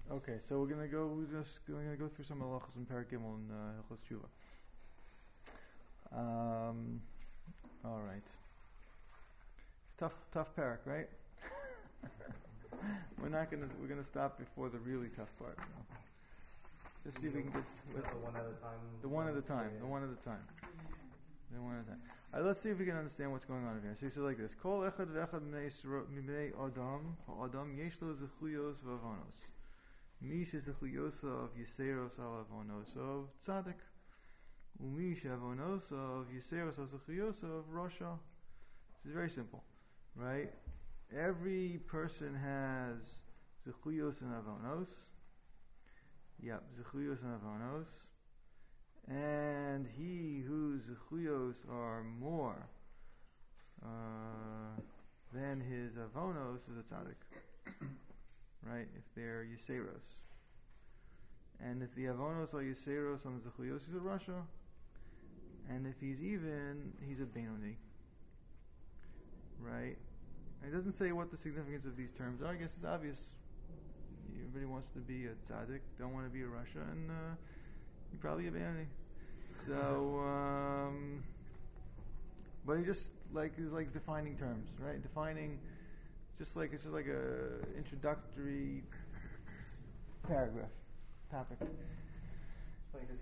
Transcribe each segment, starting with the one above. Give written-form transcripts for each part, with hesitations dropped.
Okay, so we're gonna go through some halachos in Perek Gimel in Hilchos Tshuva. All right. It's tough parak, right? We're gonna stop before the really tough part. Just see if we can get the one at a time. The one at a time. The one at a time. The one at a time. All right, let's see if we can understand what's going on over here. So he says like this: Kol echad ve'echad mibnei Adam, ha'adam yesh lo zechuyos v'avonos. Mish zechuyosav yiseros al avonosav tzaddik. Umish avonosav yiseros al zechuyosav rasha. This is very simple, right? Every person has zechuyos and avonos. Yep, zechuyos and avonos. And he whose zechuyos are more than his avonos is a tzaddik. Right? If they're yiseros. And if the avonos are yiseros on the zechuyos, he's a rasha. And if he's even, he's a benoni. Right? And it doesn't say what the significance of these terms are. I guess it's obvious. Everybody wants to be a tzaddik, don't want to be a rasha, and you're probably a benoni. So, but he just is like defining terms, right? Defining, it's just like a introductory paragraph, topic. It's funny because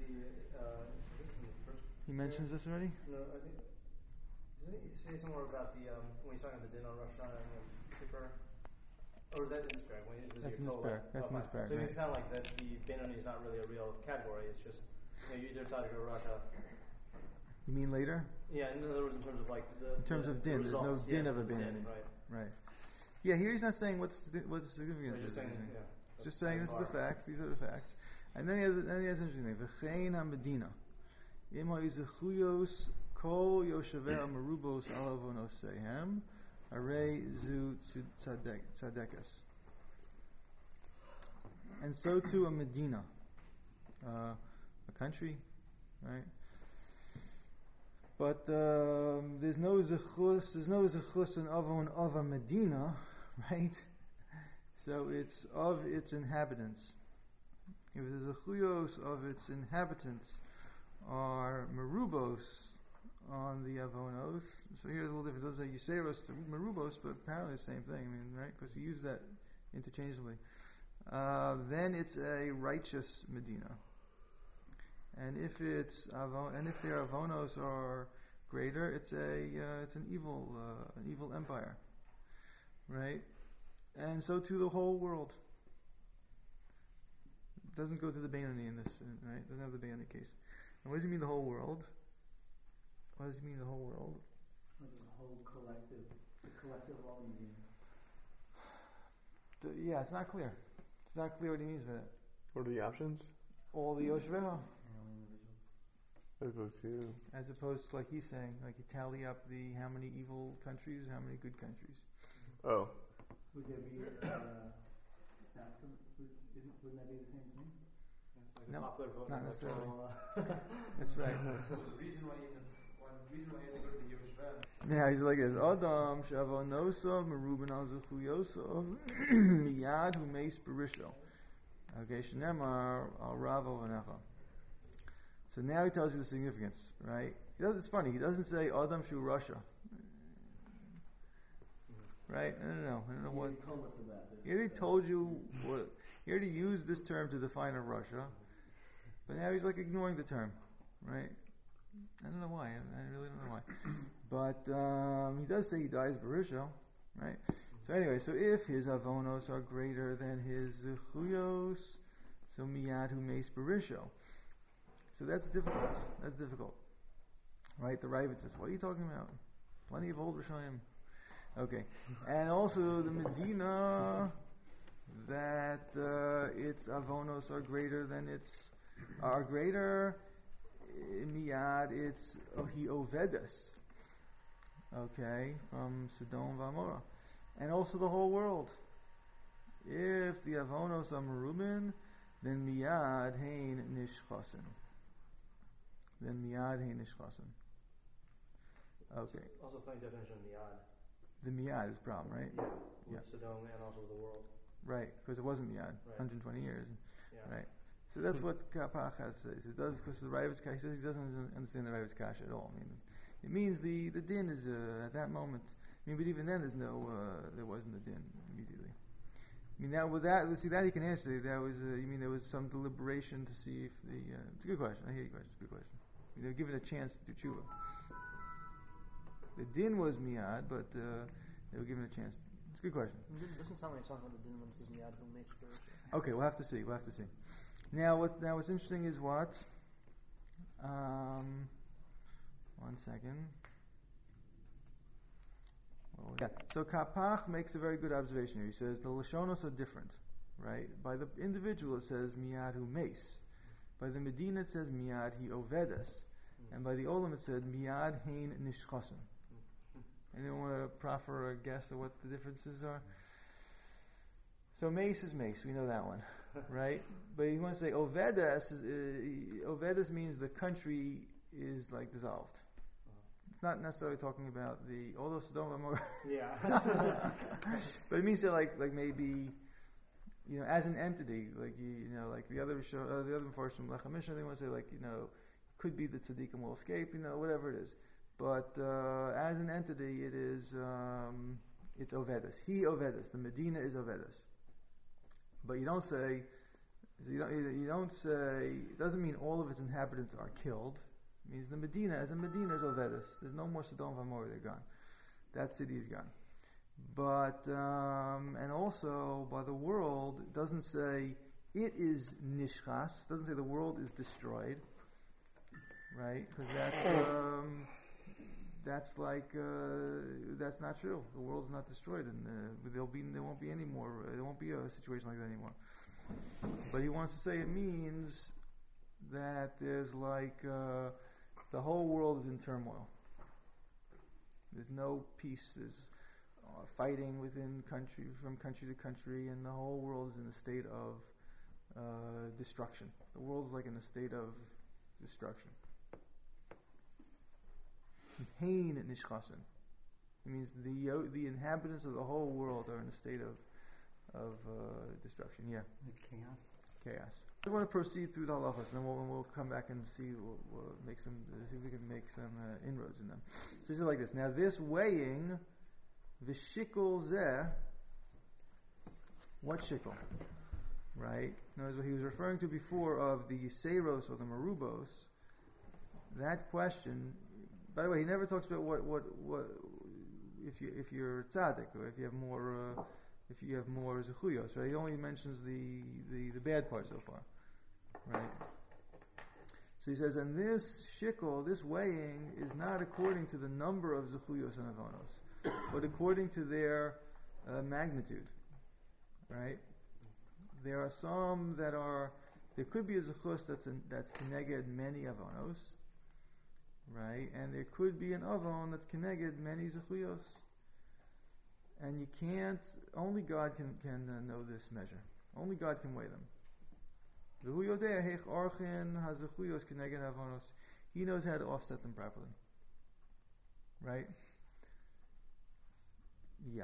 he mentions this already. No, I think. Doesn't he say somewhere about the when he's talking about the din on Rosh Hashanah and the Kippur? Or is that in this paragraph? That's in this paragraph. That's in this paragraph. So it makes it sound like that the benoni is not really a real category. It's just you're either tzaddik or rasha. You mean later? Yeah, in other words, in terms of like in terms of din, there's no din of a benoni. Right. Yeah, here he's not saying what's the significance. Just saying, just saying this is the facts. These are the facts. And then he has an interesting thing. V'chein ha-medina. Ima izechuyos kol yoshevei merubos alavonosehem arei zu tzadekas. And so too a medina, a country, right? But there's no zechus and avon of a medina, right? So it's of its inhabitants. If the zechuyos of its inhabitants are merubos on the avonos, so here's a little different. It doesn't say yiseros to merubos, but apparently the same thing. I mean, right? Because he used that interchangeably. Then it's a righteous medina. And if their avonos are greater, it's an evil empire, right? And so too the whole world. It doesn't go to the benoni in this, right? It doesn't have the benoni case. And what does he mean the whole world? What does he mean the whole world? Like the whole collective all meaning. Yeah, it's not clear. It's not clear what he means by that. What are the options? All the Yoshveha. As opposed to like he's saying, like you tally up how many evil countries, how many good countries. Oh. Would there be wouldn't that be the same thing? Like no, popular vote not necessarily. That's right. The reason why you have to go to the Yoshua. Yeah, he's like this. Adam shavonosov meruben al zechuyosov miyad hu meis berisho. Okay, shenemar al ravo v'necha. So now he tells you the significance, right? It's funny. He doesn't say Adam shu Russia, right? I don't know what. He already told you what. He already used this term to define a Russia, but now he's like ignoring the term, right? I don't know why. I really don't know why. But he does say he dies Barisha, right? So anyway, so if his avonos are greater than his zechuyos, so miyad hu meis Barisha. So that's difficult. Right? The Ravid says, what are you talking about? Plenty of old Rishayim. Okay. And also the Medina, that its avonos are greater than miyad, it's he ovedas. Okay, from Sodom V'Amorah. And also the whole world. If the avonos are merubin, then miyad hein nishchasen. Okay. Also funny definition of miyad. The miyad is problem, right? Yeah. Sodom and also the world. right? Because it wasn't miyad, Right. 120 years, Yeah. right? So that's what Kapach has says. It does because the Ravid's Kasha says he doesn't understand the Ravid's Kasha at all. I mean, it means the din is at that moment. I mean, but even then, there wasn't a din immediately. I mean, now with that, let's see that he can answer. That was, you mean there was some deliberation to see if the. It's a good question. I hear your question. It's a good question. They were given a chance to do tshuva. The din was miyad, but they were given a chance. It's a good question. It doesn't sound like it's talking about the din when it says miyad who makes the. Okay, we'll have to see. Now, what's interesting is what? 1 second. Yeah. So Kapach makes a very good observation here. He says the Lashonos are different, right? By the individual it says miyad hu mace. By the Medina it says miyad he ovedas. And by the Olam it said miyad hein nishchasen. Anyone want to proffer a guess of what the differences are? So mace is mace. We know that one, right? But you want to say ovedas. Ovedas means the country is like dissolved. Not necessarily talking about although Sodom and Gomorrah. Yeah. But it means that like maybe, as an entity, like like the other Mepharshim Lechem Mishnah, they want to say could be the tzaddikim will escape, whatever it is. But as an entity, it is it's Ovedas. He Ovedas. The Medina is Ovedas. But you don't say. You don't say. It doesn't mean all of its inhabitants are killed. It means the Medina, as a Medina, is Ovedas. There's no more Sodom and Gomorrah, they're gone. That city is gone. But, and also, by the world, it doesn't say it is Nishchas, it doesn't say the world is destroyed, right? Because that's not true. The world is not destroyed, and there won't be any more, there won't be a situation like that anymore. But he wants to say it means that there's the whole world is in turmoil. There's no peace. There's fighting from country to country, and the whole world is in a state of destruction. The world is like in a state of destruction. Hein nishchasen. It means the inhabitants of the whole world are in a state of destruction. Yeah. Like chaos. I want to proceed through the halachos, and then we'll come back and see see if we can make some inroads in them. So it's like this. Now this weighing, v'shikol zeh, what shikol? Right? Now, as what he was referring to before of the seros or the marubos, that question. By the way, he never talks about what if you're tzaddik or if you have more zechuyos, right? He only mentions the bad part so far, right? So he says, and this shikol, this weighing, is not according to the number of zechuyos and avonos, but according to their magnitude, right? There are some there could be a zechus that's keneged many avonos, right? And there could be an avon that's keneged many zechuyos. And you can't. Only God can know this measure. Only God can weigh them. He knows how to offset them properly. Right? Yeah.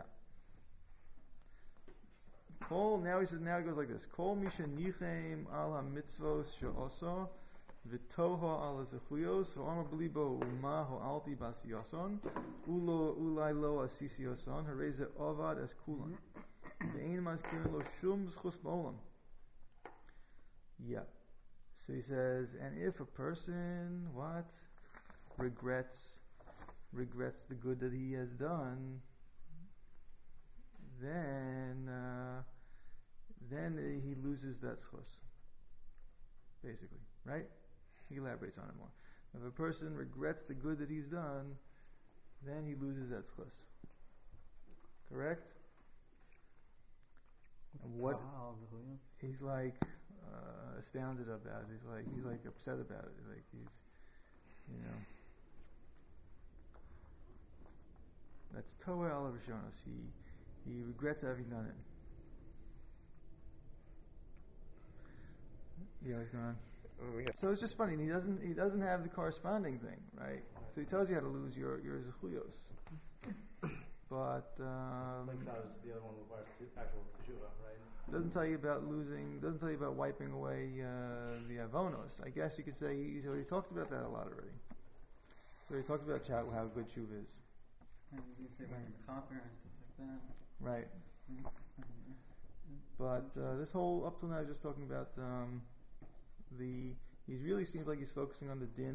Now he goes like this. Kol misha nichem al ha-mitzvos she'osa v'toha al ha-zechuyos v'amar b'libo u'ma ho'alti b'asiyason ulai lo asisiyason hareze ovad as kulan ve'ein mazkirin lo shum zchus ba'olam. Yeah. So he says, and if a person regrets the good that he has done, then he loses that zchus. Basically, right? He elaborates on it more. If a person regrets the good that he's done, then he loses that zchus. Correct? What he's like astounded about it. He's like upset about it. Like that's Toa al Rishonos. He regrets having done it. Yeah, what's going on? So it's just funny. He doesn't have the corresponding thing, right? So he tells you how to lose your zechuyos, but Like that was the other one requires actual teshuva, right? doesn't tell you about doesn't tell you about wiping away the avonos. I guess you could say he's already talked about that a lot already. So he talked about how good shuv is. I was going to say wearing a copper and stuff like that. Right. But this whole up till now, just talking about he really seems like he's focusing on the din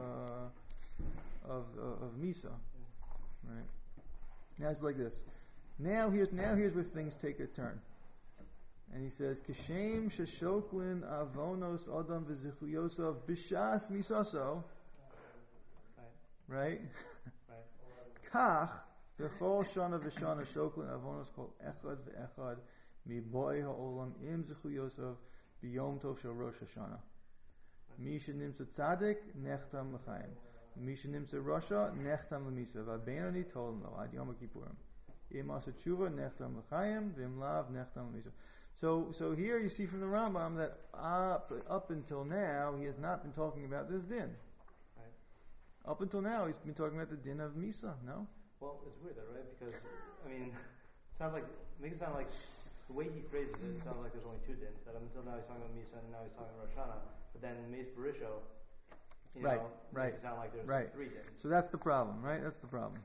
of Misa, right? Now it's like this. Now here's where things take a turn, and he says, "Kishem sheshoklin avonos adam v'zichuyosav b'shas misaso." Right. Kach v'chol shana v'shana shoklin avonos kol echad v'echad miboy ha'olam im zichuyosav b'yom tov shel Rosh Hashanah. Misha nimsa tzadik nechtam l'chaim. Misha nimsa Rasha nechtam l'misa. V'abenoni tolno ad Yom Kippurim. Im asa tshuva nechtam l'chaim. V'im lav nechtam l'misa. So here you see from the Rambam that up until now he has not been talking about this din. Right. Up until now he's been talking about the din of Misa. No. Well, it's weird though, right? Because I mean, makes it sound like the way he phrases it sounds like there's only two dins. That until now he's talking about Misa and now he's talking about Rosh Hashanah. But then Meis Barisho, makes it sound like there's three dins. So that's the problem, right? That's the problem.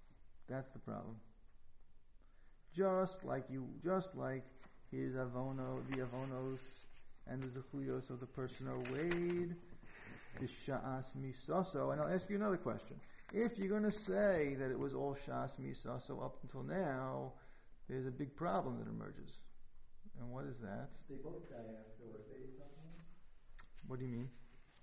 Just like his the avonos and the zechuyos of the person are weighed, b'sha'as misaso. And I'll ask you another question. If you're going to say that it was all sha'as misaso up until now, there's a big problem that emerges. And what is that? They both die afterward. What do you mean?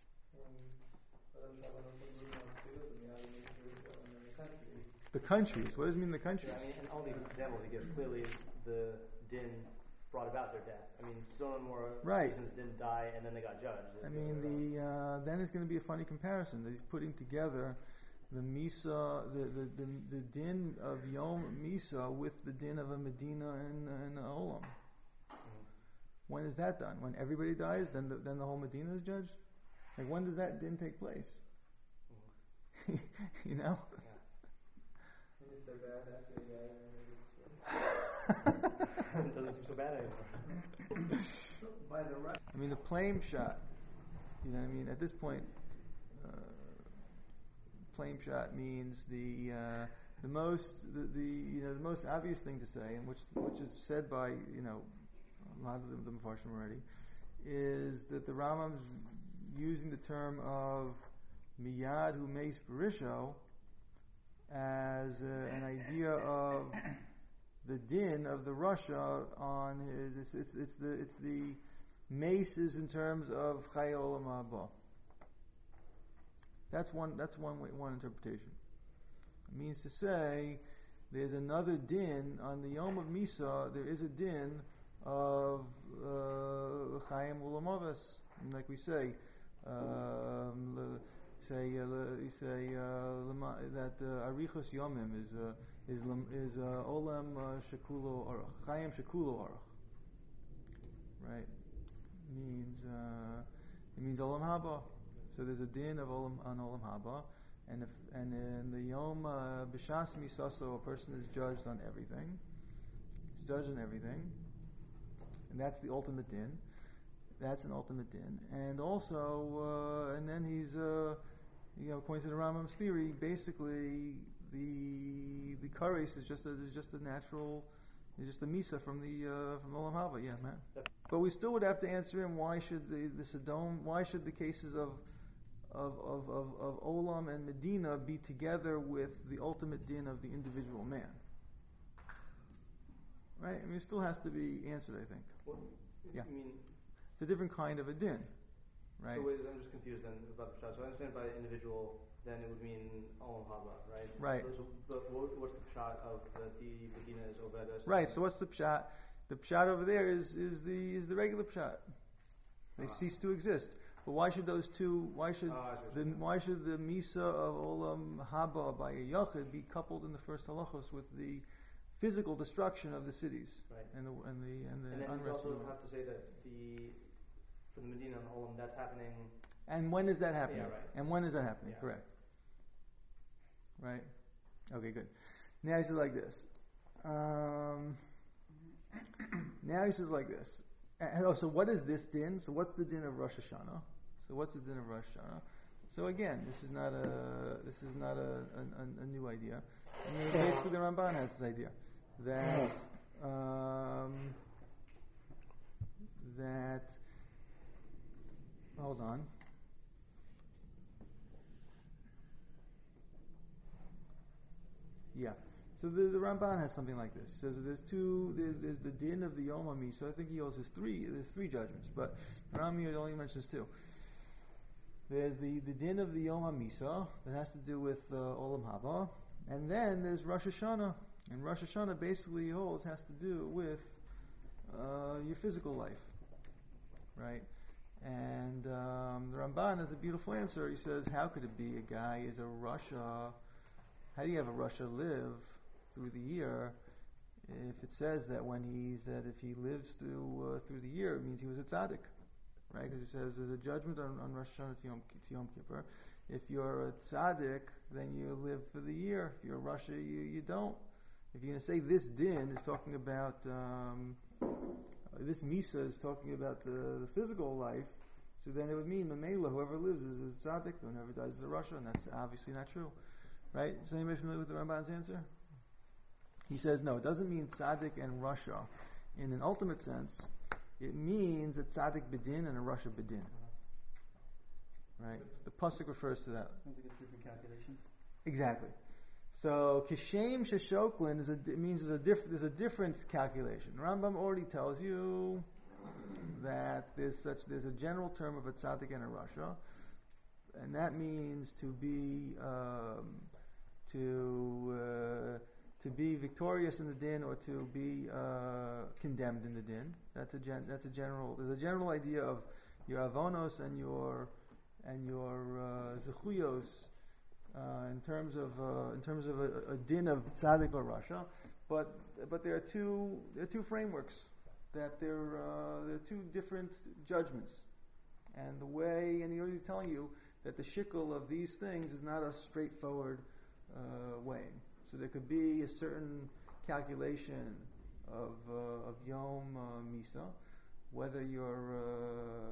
The countries. What does it mean, the countries? Yeah, I mean, and all the examples he gives clearly the din brought about their death. I mean, still no more citizens didn't die and then they got judged. I mean, then it's going to be a funny comparison that he's putting together the Misa, the din of Yom Misa with the din of a Medina and Olam. When is that done? When everybody dies, then the whole Medina is judged? Like, when does that din take place? You know? And if they're bad after they die, it doesn't seem so bad anymore. By the right. I mean, the plame shot, you know what I mean? At this point, plame shot means the most obvious thing to say, and which is said by, a lot of the Mefarshim already, is that the Rambam's using the term of miyad hu meis barisho as an idea of the din of the Rasha on his. It's the maces in terms of Chai Olam Haba. That's one interpretation. It means to say there's another din on the Yom of Misa. There is a din of Chaim Ulamavas, like we say. That Arichos Yomim is Olam Shekulo Aruch, Chaim Shekulo Aruch. Right? It means Olam Haba. So there's a din of Olam Haba, and in the Yom B'Shas Misaso, a person is judged on everything. He's judged on everything, and that's the ultimate din. That's an ultimate din, and also, and then he's, according to the Rambam's theory, basically the kares is just a natural, is just a misa from Olam Haba. Yeah, man. But we still would have to answer him. Why should the Sodom? Why should the cases of Olam and Medina be together with the ultimate din of the individual man? Right? I mean, it still has to be answered, I think. Well, yeah. I mean, it's a different kind of a din, right? So wait, I'm just confused then about the pshat. So I understand by individual, then it would mean Olam Haba, right? Right. So, but what's the pshat of the Medina is Ovedas? Right. So what's the pshat? The pshat over there is the regular pshat. They cease to exist. But why should those two? Why should the misa of Olam Haba by a yachid be coupled in the first halachos with the physical destruction of the cities, right, and the and then unrest? You also have to say that for the Medina and Olam, that's happening. And when is that happening? Yeah, right. And when is that happening? Yeah. Correct. Right. Okay. Good. Now he says like this. Now he says like this. So what is this din? So what's the din of Rosh Hashanah? So what's the din of Rosh Hashanah? So again, this is not a new idea. I mean, basically, the Ramban has this idea that hold on. Yeah. So the Ramban has something like this. Says there's the din of the Yom HaMisa. I think he also has there's three judgments, but Rami only mentions two. There's the din of the Yom HaMisa that has to do with Olam Haba, and then there's Rosh Hashanah. And Rosh Hashanah basically holds has to do with your physical life, right? And the Ramban has a beautiful answer. He says, how could it be a guy is a Rasha? How do you have a Rasha live through the year if it says that if he lives through the year, it means he was a tzaddik, right? Because it says there's a judgment on Rosh Hashanah to Yom Kippur. If you're a tzaddik, then you live for the year. If you're a Rasha, you don't. If you're going to say this din is talking about this Misa is talking about the physical life, so then it would mean Mamela, whoever lives is a tzaddik, whoever dies is a Rasha, and that's obviously not true. Right? Is anybody familiar with the Ramban's answer? He says, no, it doesn't mean tzaddik and Rasha. In an ultimate sense, it means a tzaddik bedin and a Rasha bedin. Right? The pasuk refers to that. Sounds like a different calculation. Exactly. So kishem sheshoklin means there's a different calculation. Rambam already tells you that there's a general term of a tzaddik and a Rasha, and that means to be victorious in the din or to be condemned in the din. There's a general idea of your avonos and your zechuyos in terms of a din of tzaddik or Rasha, but there are two frameworks, that there are two different judgments, and he's already telling you that the shikul of these things is not a straightforward weighing. So there could be a certain calculation of Yom Misa, whether you're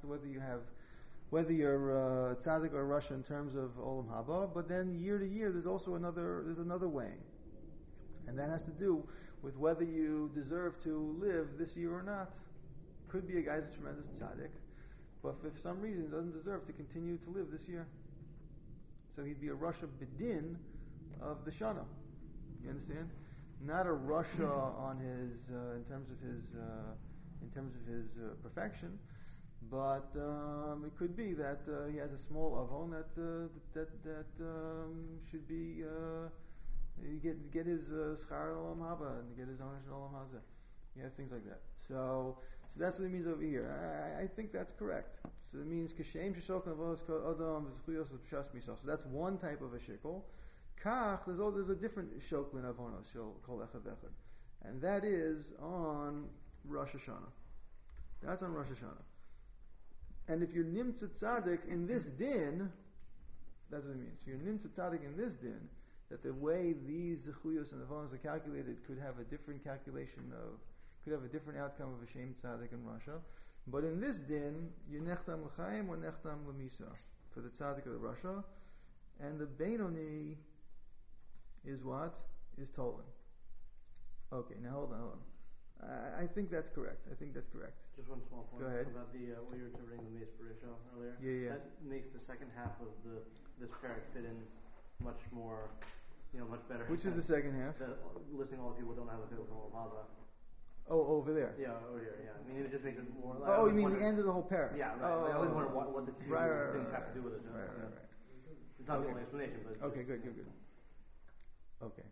tzaddik or Rasha in terms of Olam Haba, but then year to year there's also another weighing, and that has to do with whether you deserve to live this year or not. Could be a guy's a tremendous tzaddik, but if for some reason he doesn't deserve to continue to live this year, so he'd be a Rasha bedin of the Shana. You understand? Not a Rasha on his in terms of his perfection, but it could be that he has a small avon that should be get his schar olam haba and get his onish olam haza. Yeah, things like that. So that's what it means over here. I think that's correct. So it means kashem sheshokon avos kol adam v'zchuyos b'shas misaf. So that's one type of a shikol. Kach, there's a different shoklin avonos called echad echad, and that is on Rosh Hashanah. That's on Rosh Hashanah. And if you're nimtza tzaddik in this din, that's what it means. If you're nimtza tzaddik in this din, that the way these zechuyos and avonos are calculated could have a different calculation could have a different outcome of a shem tzaddik and Rasha. But in this din, you nechtam l'chaim or nechtam l'misa for the tzaddik or the Rasha, and the Beinoni is what? Is Tolan. Okay, now hold on. I think that's correct. Just one small point. Go ahead. About what you were interpreting the Meis Barisha earlier. Yeah. That makes the second half of this parak fit in much more, much better. Which is the second half? Listing all the people who don't have a field from Olam. Oh, over there. Yeah, over here. Yeah, I mean it just makes it more. Oh, you mean the end of the whole parak? Yeah, right. I always wonder what the two things have to do with it. Right. It's not the only explanation, but okay, good. Okay.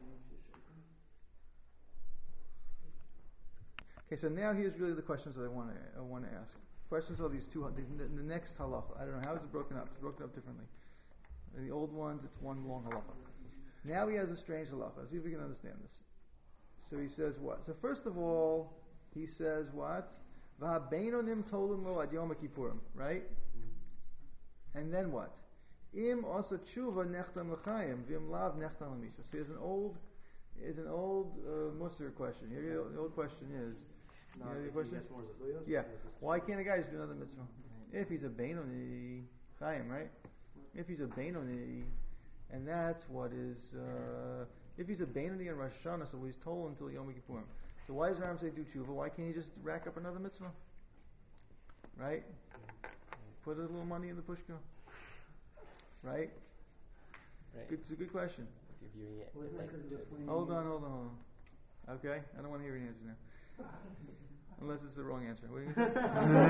Okay, so now here's really the questions that I want to ask. Questions are the next halacha. I don't know how is it broken up. It's broken up differently. In the old ones, it's one long halacha. Now he has a strange halacha. Let's see if we can understand this. So he says what? So first of all, he says what? V'habeinonim tolim lo ad Yom Kippurim, right? And then what? Im osa tshuva nechtam l'chaim, v'im lav nechtam l'misa. So here's an old Musar question. Here, the old question is, No, you know I the think question? he gets more Zechuyos. Yeah. Why can't a guy just do another mitzvah? If he's a Beinoni, Chaim, right? If he's a Beinoni, and that's what is, if he's a Beinoni in Rosh Hashanah, so he's told until Yom Kippurim. So why does Ram say do tshuva? Why can't he just rack up another mitzvah? Right? Put a little money in the pushka. Right? Right. It's a good question. If you're viewing it as Wasn't it like because of the to- flaming? Hold on. Okay? I don't want to hear your answers now. Unless it's the wrong answer. What do you think?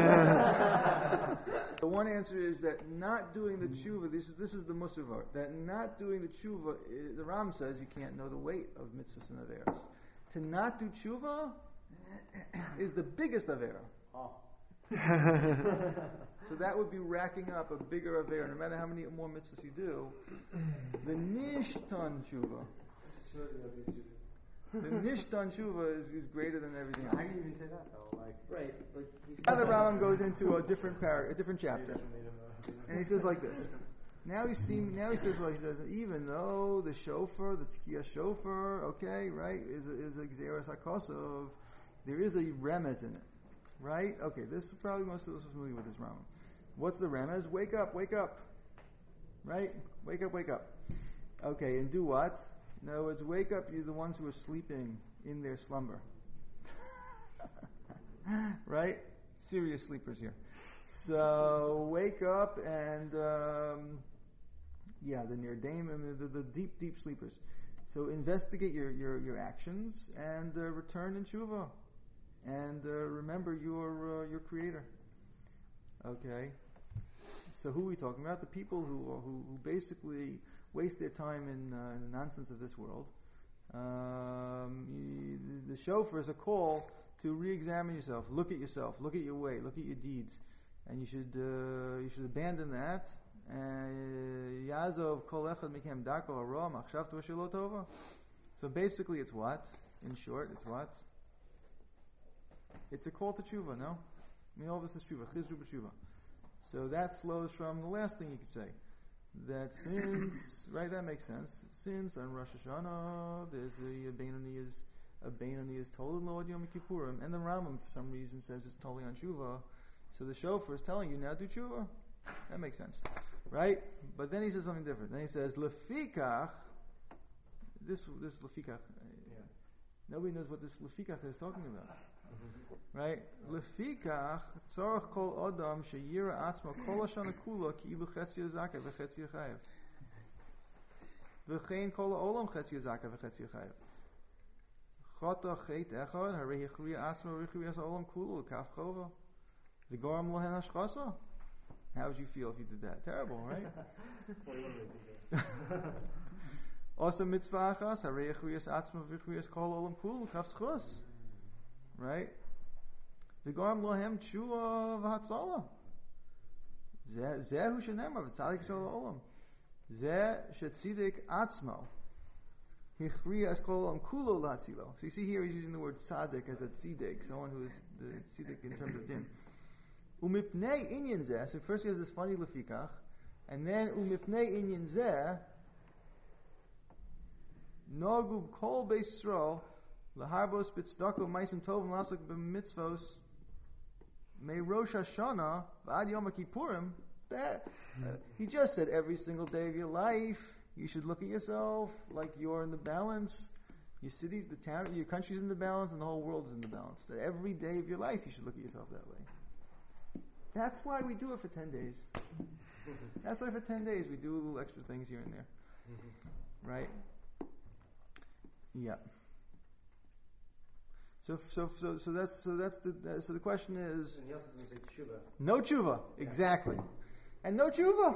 The one answer is that not doing the tshuva, this is the Musar, that not doing the tshuva, the Ram says you can't know the weight of mitzvahs and averos. To not do tshuva is the biggest avera. Oh. So that would be racking up a bigger avera. No matter how many more mitzvahs you do, the nishtan tshuva, the nishtan tshuva is greater than everything How else. do you even say that though? Like, Right, but he Now the said Rambam goes into a different different he chapter, doesn't need him, and he says like this. Now he says even though the shofar, the tkiya shofar, okay, right, is a gzeras hakosov, there is a remez in it, right? Okay, this is probably most of us are familiar with this Rambam. What's the remez? Wake up, right? Wake up. Okay, and do what? In other words, wake up. You're the ones who are sleeping in their slumber, right? Serious sleepers here. So wake up and the nirdaim and the deep sleepers. So investigate your actions and return in tshuva, and remember your creator. Okay. So who are we talking about? The people who basically waste their time in the nonsense of this world. The shofar is a call to re-examine yourself, look at your way, look at your deeds, and you should abandon that. Yazov kol echad mikem dako hara machshavto shelo tova. So basically, it's what? In short, it's what? It's a call to tshuva. No, I mean all this is tshuva. Chizru b'tshuva. So that flows from the last thing you could say. That since, right, that makes sense. Since on Rosh Hashanah, there's a Beinoni is told in Lord Yom Kippurim, and the Rambam for some reason says it's totally on tshuva. So the shofar is telling you now do tshuva. That makes sense, right? But then he says something different. Then he says lefikach. This lefikach. Nobody knows what this lefikach is talking about. Right? Lefikach tzorach kol adam sheyira atzma kol hashana kula ki'ilu chetzi zakev v'chetzi chayev v'chein kol ha'olam chetzi zakev v'chetzi chayev chata chet echad harei yichriya atzma v'yichriya ha'olam kula l'kaf chova v'goram lohen hashchasa. How would you feel if you did that? Terrible, right? Also mitzvah achas harei yichriya atzma v'yichriya kol ha'olam kula l'kaf schus. Right? V'goram lohem tshuva v'hatzala. Zeh hu shenemar v'tzadik shel ha'olam. Zeh shetzidik atzmo. Hichriya es kol ha'olam kulo l'hatzilo. So you see here he's using the word tzadik as a tzidik, someone who is the tzidik in terms of din. Umipnei inyan zeh. So first he has this funny lefikach, and then umipnei inyan zeh nogub kol beis Yisrael laharbos b'tzdaka ma'asim tovim lasok b'mitzvos me Rosh Hashanah v'ad Yom Kippurim. That he just said every single day of your life you should look at yourself like you're in the balance. Your city, the town, your country's in the balance, and the whole world is in the balance. That every day of your life you should look at yourself that way. That's why we do it for 10 days. That's why for 10 days we do little extra things here and there, right? Yeah. So the question is, and he also doesn't say tshuva. no tshuva, exactly, and no tshuva.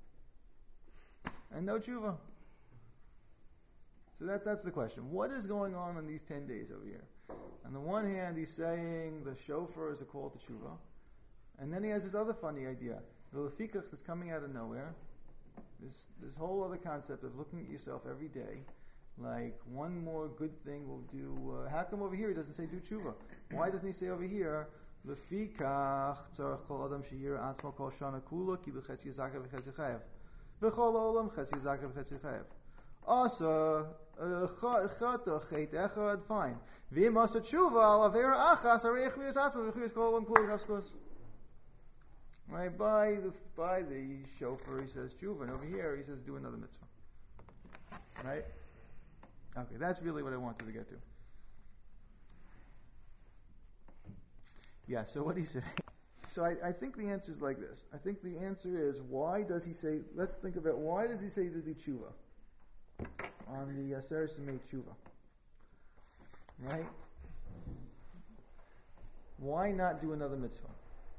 So that's the question. What is going on in these 10 days over here? On the one hand, he's saying the shofar is a call to tshuva, and then he has this other funny idea, the lefikach that's coming out of nowhere. This whole other concept of looking at yourself every day. Like one more good thing will do. How come over here he doesn't say do tshuva? Why doesn't he say over here lefikach tzarich kol adam sheyira atzmo kol shana kula ki luchetzi zakev v'chetzi chayev V'chol olam chetzi zaka v'chetzi chayev. Asa chata chet echad, fine. V'im asa tshuva al avera achas arei chuyas asma v'chuyas kol olam kul haskos. Right, by the shofar he says tshuva, and over here he says do another mitzvah. Right? Okay, that's really what I wanted to get to. Yeah, so what he say? So I think the answer is like this. I think the answer is, why does he say, let's think about, why does he say to do tshuva? On the Aseret Simei tshuva. Right? Why not do another mitzvah?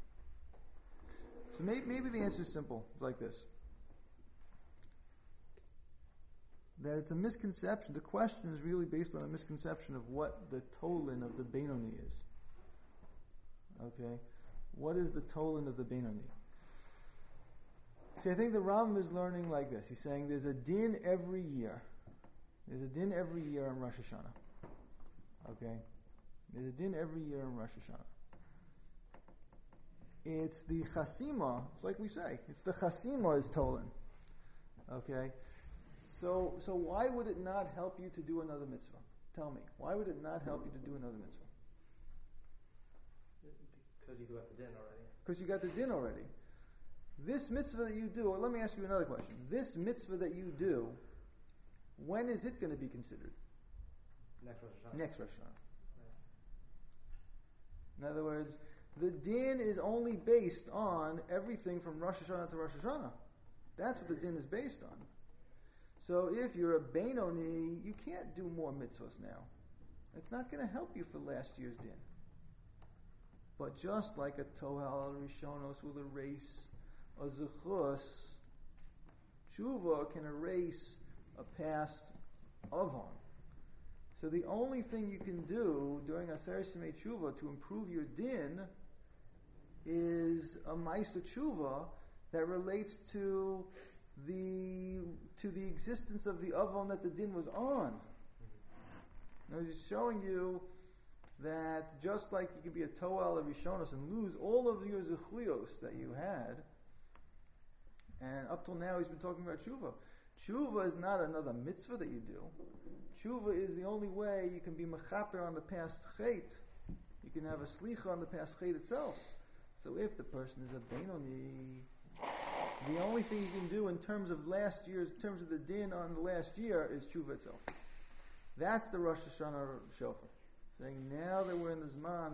So maybe the answer is simple, like this. That it's a misconception. The question is really based on a misconception of what the tolin of the Benoni is. Okay? What is the tolin of the Benoni? See, I think the Rambam is learning like this. He's saying there's a din every year. There's a din every year on Rosh Hashanah. Okay? There's a din every year on Rosh Hashanah. It's the chasima. It's like we say. It's the chasima is tolin. Okay? So why would it not help you to do another mitzvah? Tell me. Why would it not help you to do another mitzvah? Because you got the din already. Because you got the din already. This mitzvah that you do, or let me ask you another question. This mitzvah that you do, when is it going to be considered? Next Rosh Hashanah. Next Rosh Hashanah. Right. In other words, the din is only based on everything from Rosh Hashanah to Rosh Hashanah. That's what the din is based on. So if you're a Benoni, you can't do more mitzvahs now. It's not going to help you for last year's din. But just like a Tohal al Rishonos will erase a Zechus, Tshuva can erase a past Avon. So the only thing you can do during Aseret Simei Tshuva to improve your din is a Ma'aseh Tshuva that relates to the existence of the Avon that the din was on. Now he's showing you that just like you can be a Toal of Rishonos and lose all of your Zechuyos that you had, and up till now he's been talking about Tshuva. Tshuva is not another mitzvah that you do. Tshuva is the only way you can be mechaper on the past chet. You can have a slicha on the past chet itself. So if the person is a Benoni, the only thing you can do in terms of last year's, in terms of the din on the last year, is tshuva itself. That's the Rosh Hashanah shofar. Saying now that we're in the Zman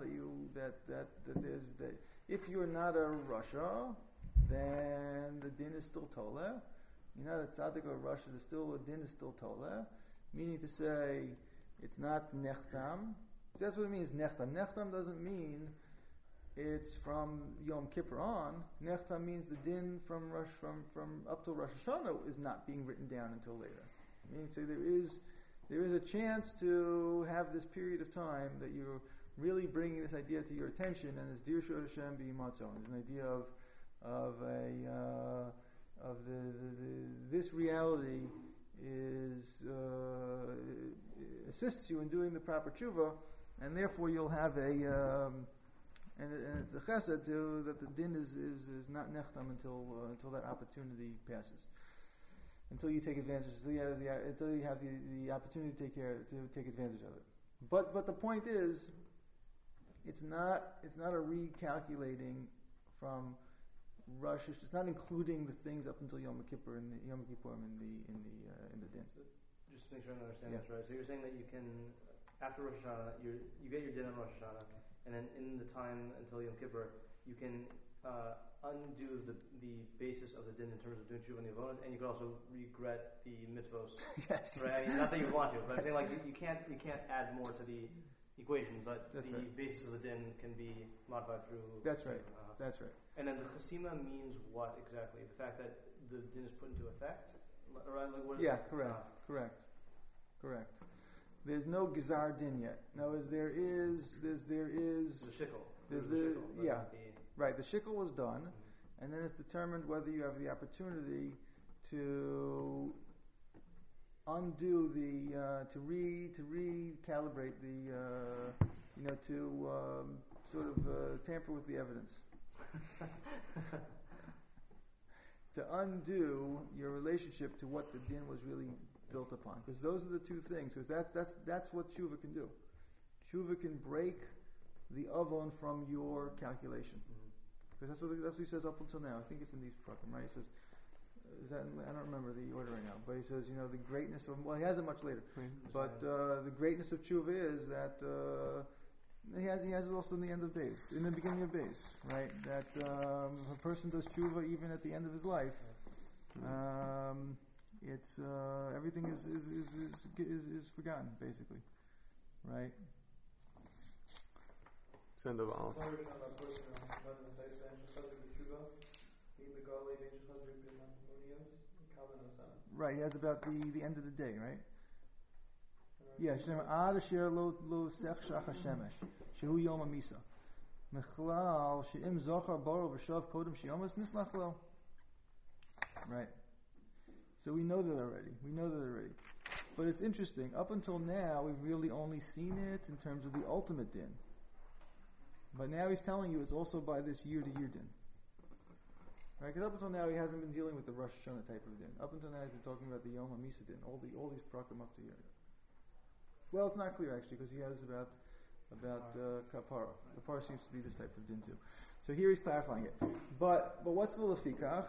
that if you're not a Rasha, then the din is still Toleh. You're not a tzaddik or a Rasha, the din is still Toleh. Meaning to say it's not nechtam. That's what it means, nechtam. Nechtam doesn't mean it's from Yom Kippur on. Nechtam means the din from up till Rosh Hashanah is not being written down until later. Meaning to say there is a chance to have this period of time that you're really bringing this idea to your attention, and it's Dirshu Hashem B'yimatzon. It's an idea of this reality is assists you in doing the proper tshuva, and therefore you'll have a and it's a chesed that the din is not nechtam until that opportunity passes. Until you take advantage, until you have the opportunity to take advantage of it. But the point is, it's not a recalculating from Rosh. It's not including the things up until Yom Kippur and Yom Kippurim in the din. So just to make sure I understand this right. So you're saying that you can, after Rosh Hashanah, you get your din on Rosh Hashanah, and then in the time until Yom Kippur, you can undo the basis of the din in terms of doing tshuva and the avodas, and you can also regret the mitzvos. Yes. Right? I mean, not that you want to, but I'm saying like you can't add more to the equation, but That's the right. basis of the din can be modified through. That's right. That's right. And then the chasima means what exactly? The fact that the din is put into effect, right? Like what is Yeah, correct. There's no gizar din yet. Now, there is the shikl. There's the shikl, but yeah. not the- Right, the shikl was done, and then it's determined whether you have the opportunity to undo to recalibrate to sort of tamper with the evidence. to undo your relationship to what the din was really built upon. Because those are the two things. Because that's what tshuva can do. Tshuva can break the avon from your calculation. Because that's what he says up until now. I think it's in these prakim, right? He says, I don't remember the order right now, but he says, the greatness of, well, he has it much later. But the greatness of tshuva is that he has it also in the end of days, in the beginning of days, right? That if a person does tshuva even at the end of his life, it's everything is forgotten, basically, right? It's end of all. Right, he has about the end of the day, right? Yeah, Ad asher lo sech shach hashemesh, shehu yom hamisa. Mechlal she'im zochar baro v'shav kodem sheyomas nislach lo. Right. So we know that already. But it's interesting. Up until now, we've really only seen it in terms of the ultimate din. But now he's telling you it's also by this year-to-year din. Right? Because up until now he hasn't been dealing with the Rosh Hashanah type of din. Up until now he's been talking about the Yom HaMisa din, all these prakim up to here. Well, it's not clear actually, because he has about kapara. Kapara seems to be this type of din too. So here he's clarifying it. But what's the lefikach?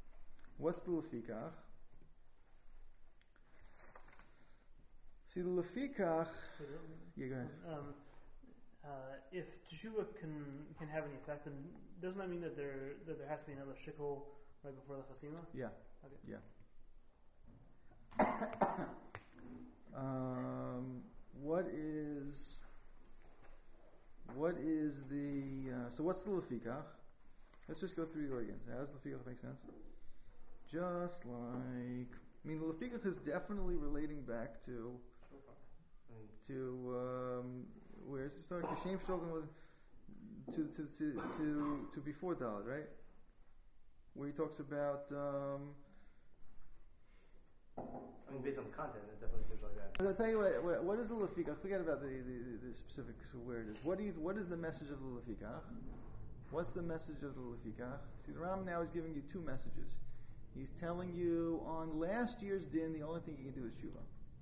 See, the lefikach. Yeah, go ahead. If teshuva can have any effect, then doesn't that mean that there has to be another shikol right before the chasima? Yeah. Okay. Yeah. What is the so what's the lefikach? Let's just go through the again. How does lefikach make sense? Just like, the lefikach is definitely relating back to where is it starting? Kashem Shulchan to before Daled, right? Where he talks about. Based on the content, it definitely seems like that. But I'll tell you what is the lefikach? Forget about the specifics of where it is. What is the message of the lefikach? What's the message of the lefikach? See, the Ram now is giving you two messages. He's telling you on last year's din, the only thing you can do is tshuva.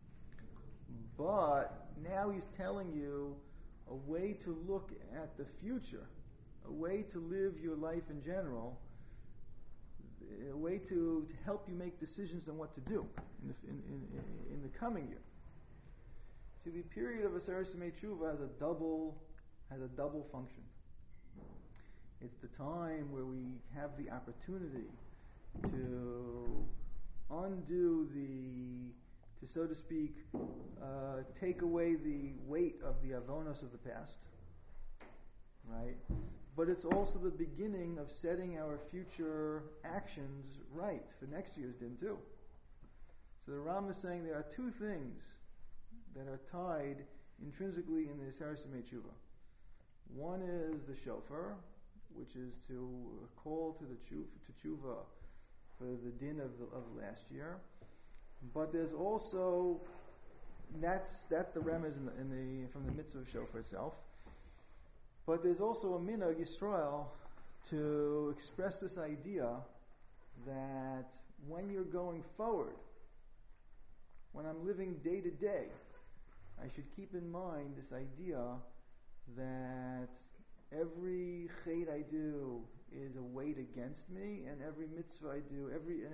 But now he's telling you a way to look at the future, a way to live your life in general, a way to help you make decisions on what to do in the coming year. See, the period of Aseret Yemei Tshuva has a double function. It's the time where we have the opportunity to undo to so to speak, take away the weight of the avonos of the past, right? But it's also the beginning of setting our future actions right for next year's din too. So the Ram is saying there are two things that are tied intrinsically in the Aseret Yemei Tshuva. One is the shofar, which is to call to tshuva for the din of last year. But there's also that's the remez from the mitzvah of shofar itself. But there's also a minhag Yisrael to express this idea that when you're going forward, when I'm living day to day, I should keep in mind this idea that every chait I do is a weight against me, and every mitzvah I do,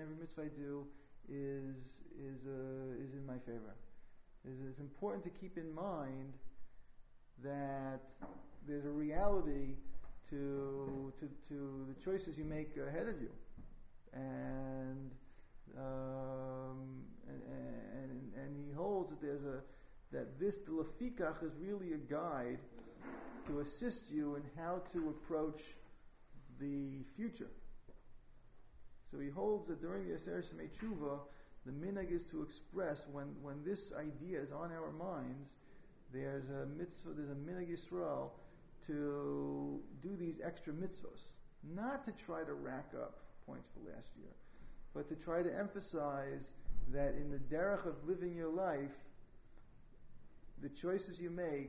is in my favor. It's important to keep in mind that there's a reality to the choices you make ahead of you, and he holds that the lefikach is really a guide to assist you in how to approach the future. So he holds that during the Aseret Yemei Tshuva, the minhag is to express when this idea is on our minds. There's a mitzvah, there's a minhag Yisrael to do these extra mitzvahs, not to try to rack up points for last year, but to try to emphasize that in the derech of living your life, the choices you make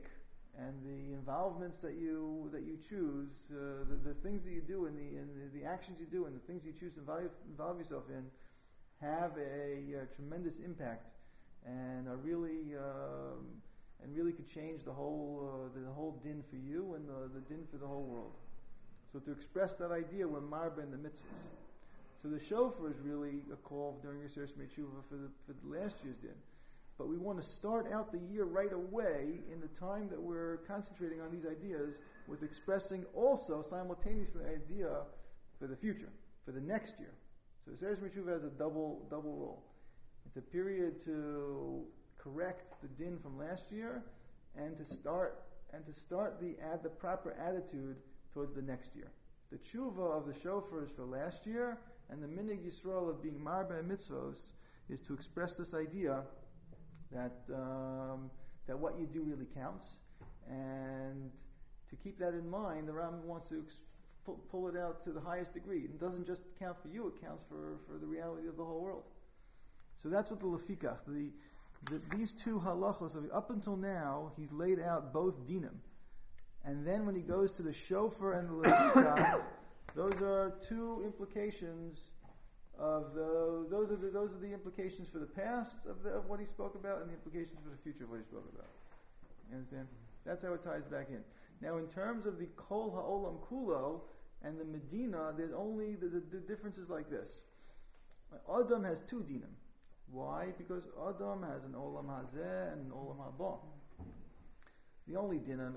and the involvements that you choose, the things that you do, and the actions you do, and the things you choose to involve yourself in, have a tremendous impact, and are really could change the whole din for you and the din for the whole world. So to express that idea, we're marba in the mitzvahs. So the shofar is really a call during your Seres Metshuva for the last year's din. But we want to start out the year right away in the time that we're concentrating on these ideas with expressing also simultaneously the idea for the future, for the next year. So Seres Metshuva has a double role. It's a period to correct the din from last year and to start the proper attitude towards the next year. The tshuva of the shofar is for last year, and the minig Yisrael of being marba and mitzvos is to express this idea that what you do really counts, and to keep that in mind, the Rambam wants to pull it out to the highest degree. It doesn't just count for you; it counts for the reality of the whole world. So that's what the lefikach, these two halachos, up until now, he's laid out both dinim, and then when he goes to the shofar and the lefikach, those are two implications of those are the implications for the past of what he spoke about, and the implications for the future of what he spoke about. You understand? That's how it ties back in. Now, in terms of the kol ha'olam kulo and the Medina, there's only the difference is like this. Adam has two dinim. Why? Because Adam has an olam hazeh and an olam haba. The only din of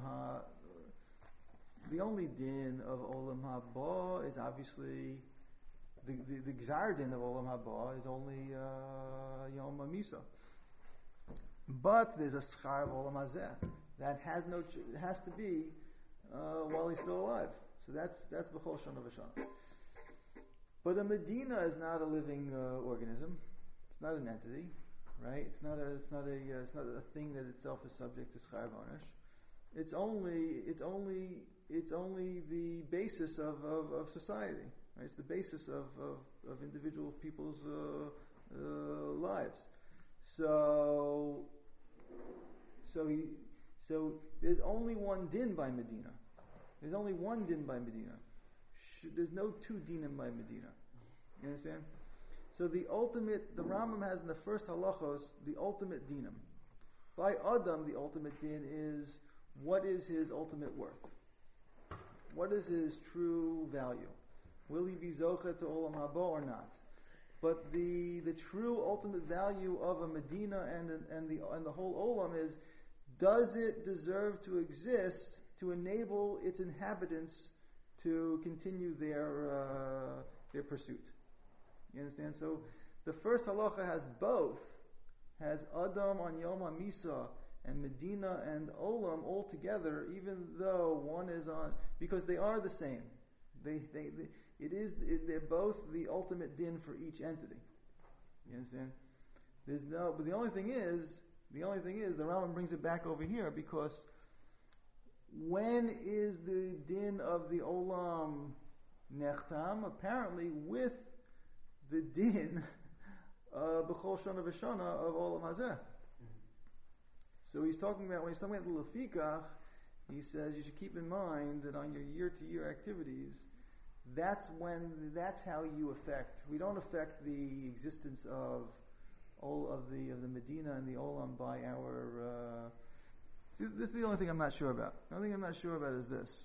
olam haba is obviously the gzar din of olam haba is only yom hamisa. But there's a schar of olam hazeh that has to be while he's still alive. So that's b'chol shana v'shana. But a Medina is not a living organism. It's not an entity, right? It's not a thing that itself is subject to schar varnish. It's only the basis of society. Right? It's the basis of individual people's lives. So there's only one din by Medina. There's only one din by Medina. There's no two dinim by Medina. You understand? So the Rambam has in the first halachos, the ultimate dinim. By Adam, the ultimate din is, what is his ultimate worth? What is his true value? Will he be zocha to olam haba or not? But the true ultimate value of a Medina and the whole olam is, does it deserve to exist to enable its inhabitants to continue their pursuit? You understand? So the first halacha has both. Has Adam on Yom HaMisa and Medina and Olam all together, even though one is on, because they are the same. They're both the ultimate din for each entity. You understand? But the only thing is, the Rambam brings it back over here, because when is the din of the Olam nechtam? Apparently with the din b'chol shana v'shana of olam hazeh. So when he's talking about the lefikach, he says you should keep in mind that on your year-to-year activities, that's how you affect. We don't affect the existence of all of the Medina and the olam by our. This is the only thing I'm not sure about. The only thing I'm not sure about is this.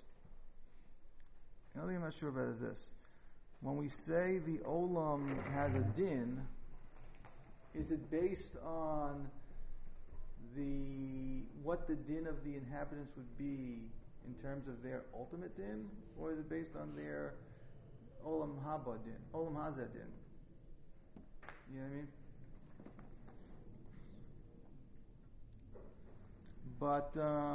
When we say the olam has a din, is it based on what the din of the inhabitants would be in terms of their ultimate din, or is it based on their olam haba din, olam hazeh din? You know what I mean? But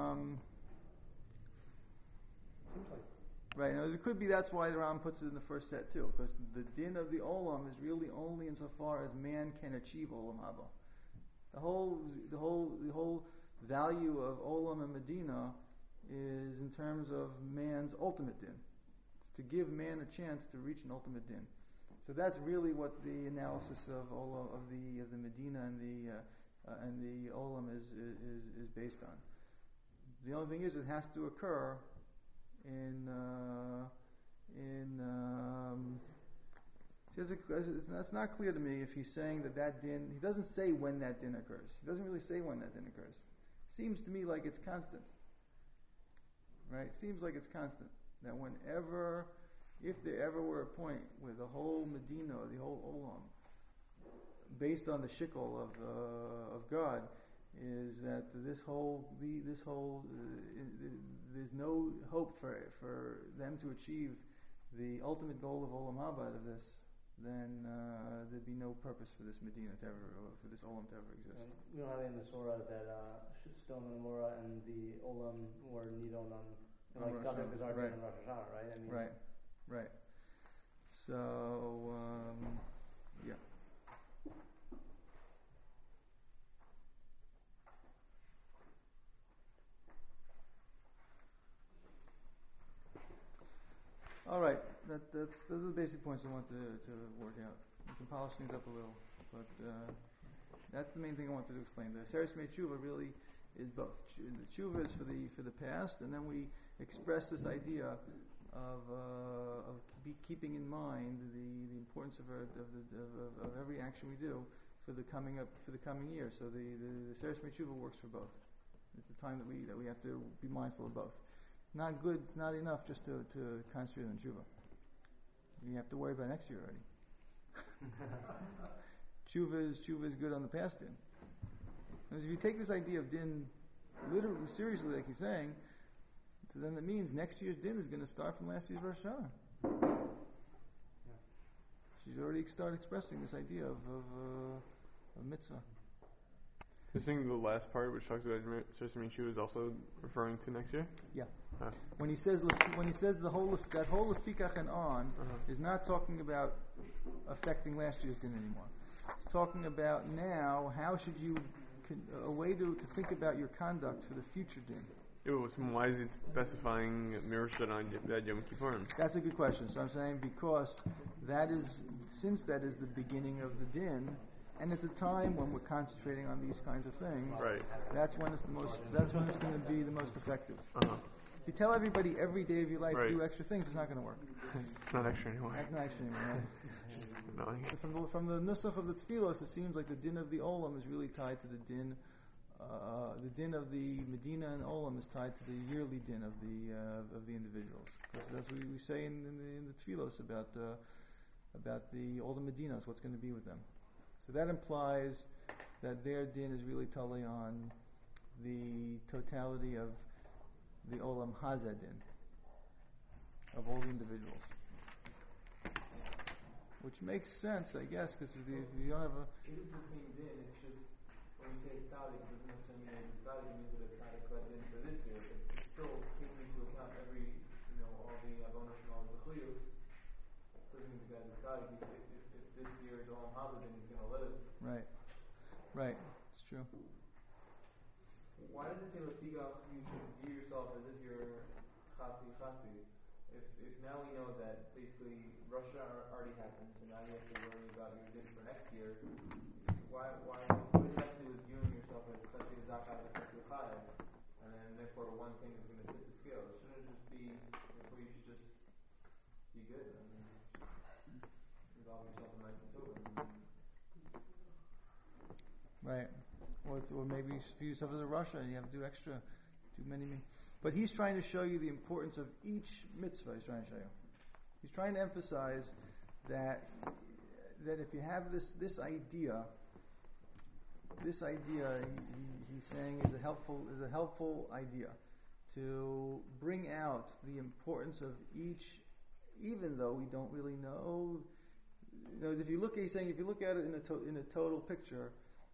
right, now it could be that's why the Ram puts it in the first set too, because the din of the olam is really only insofar as man can achieve olam haba. The whole value of olam and Medina is in terms of man's ultimate din, to give man a chance to reach an ultimate din. So that's really what the analysis of the Medina and the olam is based on. The only thing is, it has to occur it's not clear to me if he's saying that din. He doesn't say when that din occurs. He doesn't really say when that din occurs. Seems to me like it's constant. Right? Seems like it's constant. That whenever, if there ever were a point where the whole Medina, the whole Olam, based on the shikol of God, is that there's no hope for them to achieve the ultimate goal of Olam Haba out of this, then there'd be no purpose for this Medina to ever, or for this Olam to ever exist. Right. We don't have in the Surah that Stone and Mora and the Olam were Nidon on, like Gadol Gazar right. and Rosh Hashanah, right? I mean, right. So, yeah. All right, those are the basic points I want to work out. We can polish things up a little, but that's the main thing I wanted to explain. The Seres Mei Tshuva really is both. The Tshuva is for the past, and then we express this idea of keeping in mind the importance of every action we do for the coming year. So the Seres Mei Tshuva works for both. It's the time that we have to be mindful of both. Not good, it's not enough just to concentrate on tshuva. You have to worry about next year already. Tshuva is good on the past din. Because if you take this idea of din literally, seriously, like he's saying, so then that means next year's din is going to start from last year's Rosh Hashanah. Yeah. She's already started expressing this idea of mitzvah. You're saying the last part, which talks about Seres Mei Tshuva, is also referring to next year? Yeah. When he says that whole lefikach and on is not talking about affecting last year's din anymore. It's talking about now how should you a way to think about your conduct for the future din. Why is it specifying Mirosh on Yom Kippurim? That's a good question. So I'm saying because since that is the beginning of the din, and it's a time when we're concentrating on these kinds of things. Right. That's when it's going to be the most effective. Uh-huh. If you tell everybody every day of your life right. do extra things, it's not going to work. It's not extra anymore. It's not extra anymore. Right? From the nusach of the tefillos, it seems like the din of the olam is really tied to the din. The din of the Medina and olam is tied to the yearly din of the individuals. Because that's what we say in the tefillos about the all the Medinas, what's going to be with them. So that implies that their din is really totally on the totality of the Olam Hazeh din, of all the individuals. Which makes sense, I guess, because if you don't have a... It is the same din, it's just, when we say tzaddik, it doesn't necessarily mean that tzaddik, it means that it's tzaddik led in for this year, but it's still taking into account every, all the avonos and all the zechuyos. Doesn't mean the guy's a tzaddik. If this year is Olam Hazeh, then he's going to live. Right, it's true. Why does it say Lefigach you should view yourself as if you're Chatzi? If now we know that basically Rosh Hashanah already happened, so now you have to worry about your din for next year, what does it have to do with viewing yourself as Chatzi Zakai and Chatzi Chai? And then therefore one thing is going to tip the scale. Shouldn't it just be, therefore you should just be good and involve yourself in nice and good? Right. Or maybe you view yourself as a Russia and you have to do extra, too many. But he's trying to show you the importance of each mitzvah. He's trying to show you. He's trying to emphasize that if you have this idea, he's saying is a helpful idea to bring out the importance of each, even though we don't really know. If you look at it in a total picture.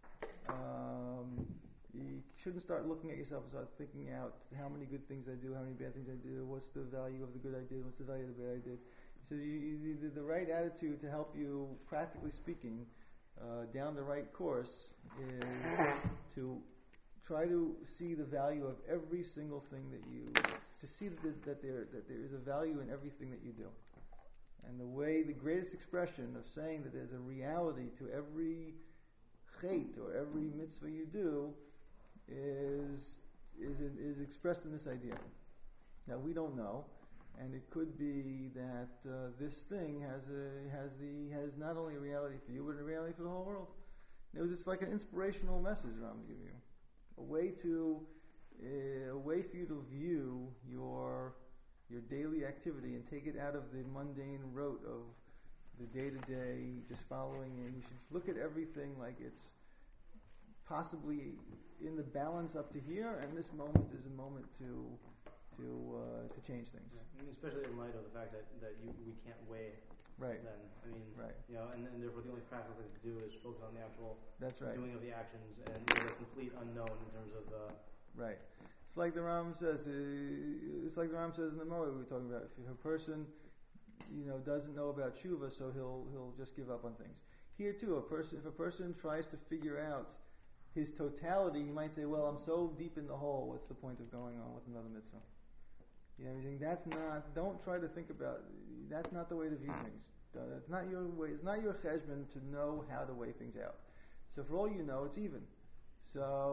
You shouldn't start looking at yourself and start thinking out how many good things I do, how many bad things I do, what's the value of the good I did, what's the value of the bad I did. So the right attitude to help you, practically speaking, down the right course is to try to see the value of every single thing that you, to see that there is a value in everything that you do. And the greatest expression of saying that there's a reality to every chait or every mitzvah you do is is expressed in this idea. Now we don't know, and it could be that this thing has not only a reality for you, but a reality for the whole world. It's like an inspirational message I'm giving you, a way for you to view your daily activity and take it out of the mundane rote of the day-to-day, just following in. You should look at everything like it's possibly in the balance up to here, and this moment is a moment to change things. Yeah. I mean, especially in light of the fact that we can't weigh. Right. Then Right. And therefore the only practical thing to do is focus on the actual That's right. doing of the actions and the complete unknown in terms of. Right. It's like the Ram says. It's like the Ram says in the Moreh we were talking about. If a person, doesn't know about tshuva, so he'll just give up on things. Here too, if a person tries to figure out his totality, he might say, "Well, I'm so deep in the hole. What's the point of going on with another mitzvah?" That's not. Don't try to think about. That's not the way to view things. It's not your way. It's not your cheshbon to know how to weigh things out. So for all you know, it's even.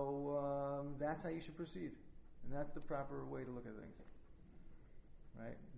So that's how you should proceed, and that's the proper way to look at things, right?